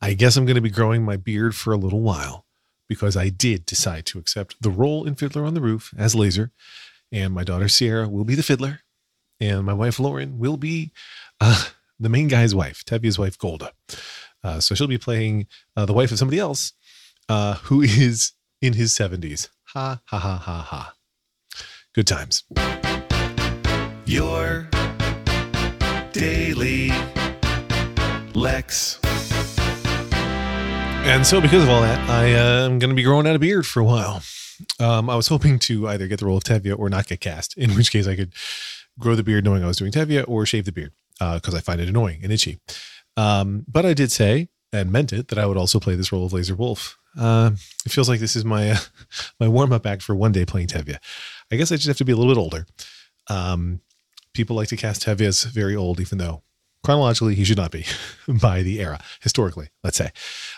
I guess I'm going to be growing my beard for a little while because I did decide to accept the role in Fiddler on the Roof as Laser, and my daughter Sierra will be the fiddler, and my wife Lauren will be the main guy's wife, Tevye's wife Golda. So she'll be playing the wife of somebody else who is in his 70s. Ha, ha, ha, ha, ha. Good times. Your Daily Lex. And so because of all that, I am going to be growing out a beard for a while. I was hoping to either get the role of Tevye or not get cast, in which case I could grow the beard knowing I was doing Tevye, or shave the beard because I find it annoying and itchy. But I did say, and meant it, that I would also play this role of Laser Wolf. It feels like this is my my warm-up act for one day playing Tevye. I guess I just have to be a little bit older. People like to cast Tevye as very old, even though chronologically he should not be by the era, historically, let's say.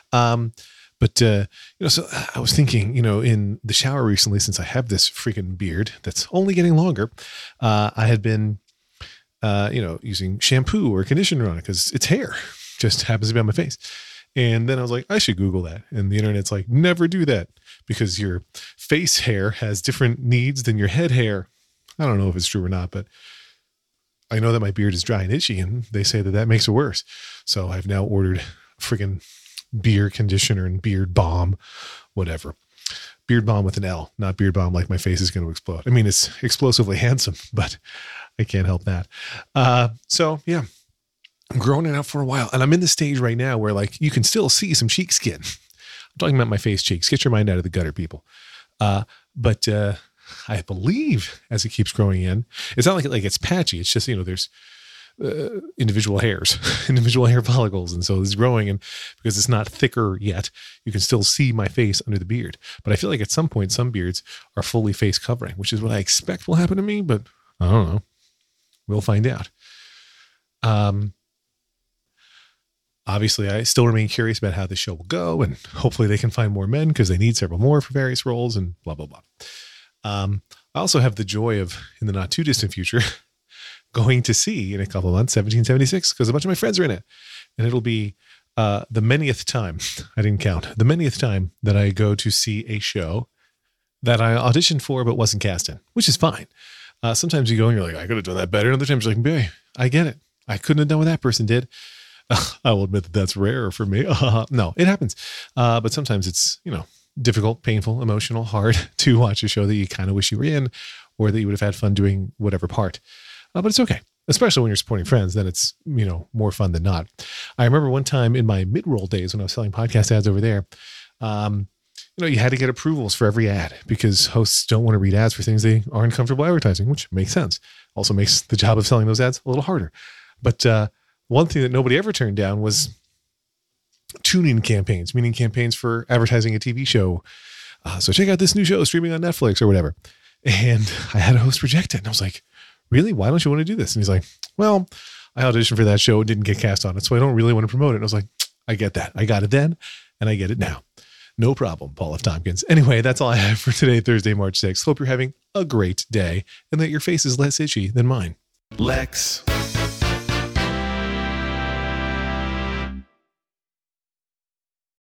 So I was thinking, in the shower recently, since I have this freaking beard that's only getting longer, I had been, using shampoo or conditioner on it because it's hair, just happens to be on my face. And then I was like, I should Google that. And the internet's like, never do that because your face hair has different needs than your head hair. I don't know if it's true or not, but I know that my beard is dry and itchy, and they say that makes it worse. So I've now ordered freaking beard conditioner and beard balm, whatever. Beard balm with an L, not beard balm like my face is going to explode. I mean, it's explosively handsome, but I can't help that. So yeah, I'm growing it out for a while, and I'm in the stage right now where you can still see some cheek skin. I'm talking about my face cheeks. Get your mind out of the gutter, people. But I believe as it keeps growing in, it's not like it's patchy. It's just, there's individual hairs, individual hair follicles. And so it's growing, and because it's not thicker yet, you can still see my face under the beard. But I feel like at some point, some beards are fully face covering, which is what I expect will happen to me, but I don't know. We'll find out. Obviously, I still remain curious about how this show will go, and hopefully they can find more men because they need several more for various roles and blah, blah, blah. I also have the joy of, in the not too distant future, going to see in a couple of months 1776 because a bunch of my friends are in it. And it'll be the manyth time, I didn't count, the manyth time that I go to see a show that I auditioned for but wasn't cast in, which is fine. Sometimes you go and you're like, I could have done that better. And other times you're like, boy, I get it. I couldn't have done what that person did. I will admit that that's rare for me. No, it happens. But sometimes it's, difficult, painful, emotional, hard to watch a show that you kind of wish you were in, or that you would have had fun doing whatever part. But it's okay, especially when you're supporting friends. Then it's, more fun than not. I remember one time in my mid-roll days when I was selling podcast ads over there, you had to get approvals for every ad because hosts don't want to read ads for things they aren't comfortable advertising, which makes sense. Also makes the job of selling those ads a little harder. But one thing that nobody ever turned down was tune-in campaigns, meaning campaigns for advertising a TV show. So check out this new show streaming on Netflix or whatever. And I had a host reject it. And I was like, really? Why don't you want to do this? And he's like, well, I auditioned for that show and didn't get cast on it, so I don't really want to promote it. And I was like, I get that. I got it then, and I get it now. No problem, Paul F. Tompkins. Anyway, that's all I have for today, Thursday, March 6th. Hope you're having a great day and that your face is less itchy than mine. Lex.